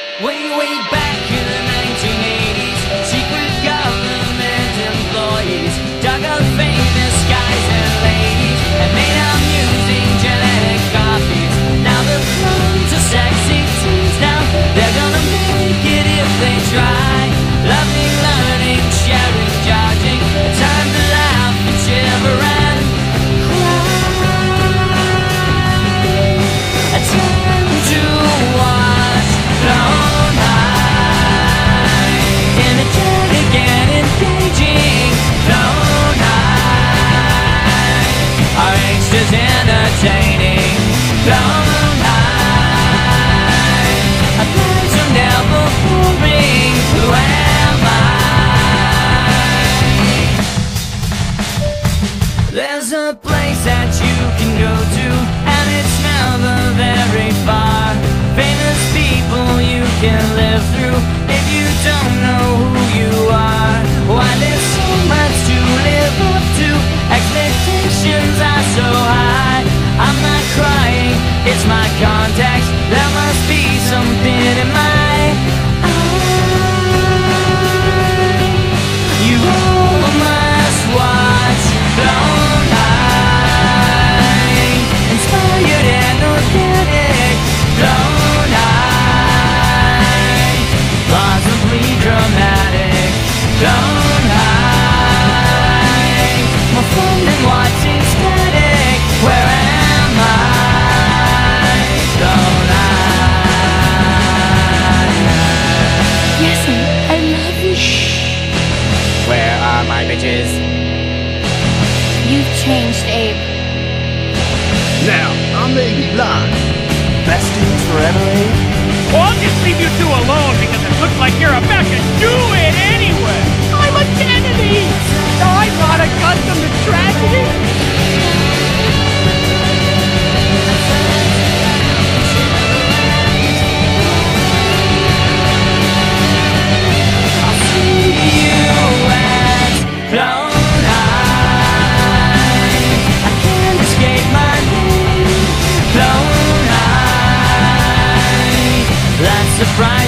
Way back in the 1980s, secret government employees dug up famous guys and ladies and made them using genetic copies. Now they're prone to sexy teens. Now they're gonna make it if they try. Loving, learning, sharing, judging. Time to laugh and shiver and cry. A time to watch Clone High. Energetic and engaging Clone High. Our angst is entertaining Clone High. Our plans are never boring. Who am I? There's a place that you can go to, and it's never very far. Famous people you can live through if you don't know who you are. Why there's so much to live up to, expectations are so high. I'm not crying, it's my context. There must be something in my eye. You all must watch Clone High. Inspired and organic Clone High. Plausibly dramatic Clone High. More fun than watching static. Where am I? Clone High. Yes, I love you. Where are my bitches? You've changed, Abe. Now, I may be blind. Besties forever, Abe? Well, I'll just leave you two alone because it looks like you're about to do it anyway. I'm a Kennedy. I'm not accustomed to tragedy. I'll see you at Clone High. I can't escape my name, Clone High. That's the price